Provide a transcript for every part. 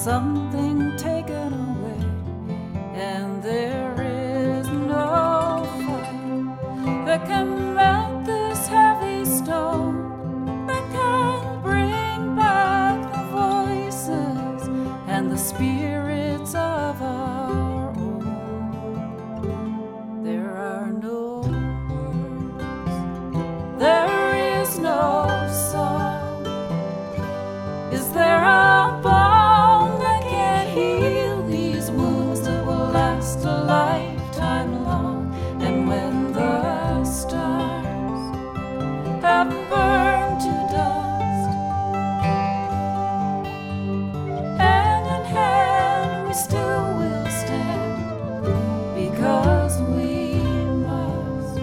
something taken away, and there is no fire that can melt this heavy stone, that can bring back the voices and the spirits of our own. There are no words, there is no song. Is there a balm that can heal these wounds that will last a lifetime long? And when the stars have burned to dust, hand in hand we still will stand, because we must.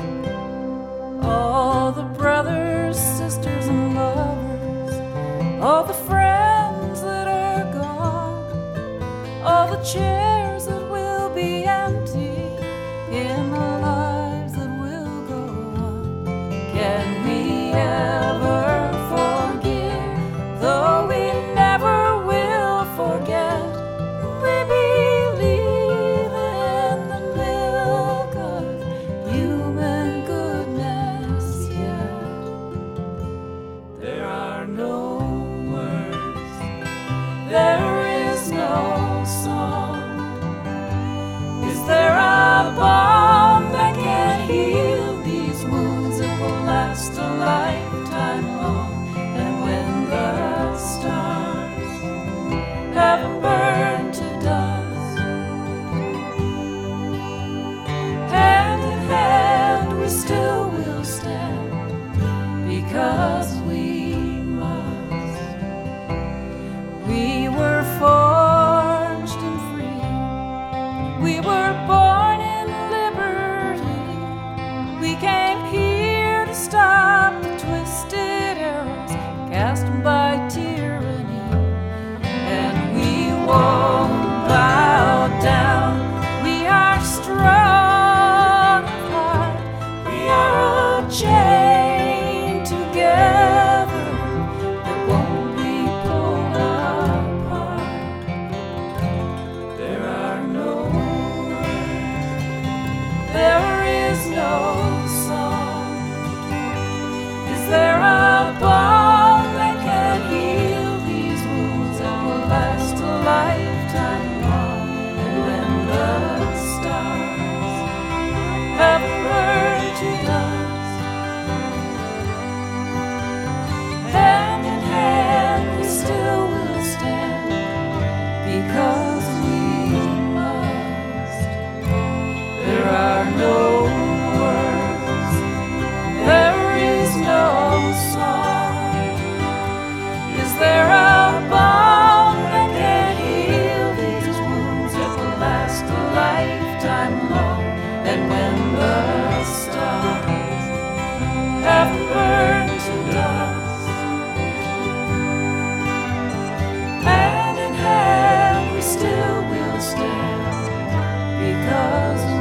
All the brothers, sisters, and lovers, all the friends that are gone, all the chairs that will be empty in the lives that will go on. Can we ever forgive? Though we never will forget, we believe in the milk of human goodness yet. There are no words, there is no song. Is there a balm that can heal these wounds that will last a lifetime long? And when the stars have burned to dust, hand in hand we still will stand, because we must. We were forged and free, we were born in liberty. We came here to stop the twisted arrows cast by tyranny, and we won't bow down. We are strong of heart, we are a chain together that won't be pulled apart. There are no words, there is no song. Is there a balm that can heal these wounds that will last a lifetime long? And when the stars have burned to dust, hand in hand we still will stand, because we must. There are no words, there is no song. Is there a balm that can heal these wounds that will last a lifetime long? And when the stars have burned to dust, hand in hand we still will stand, because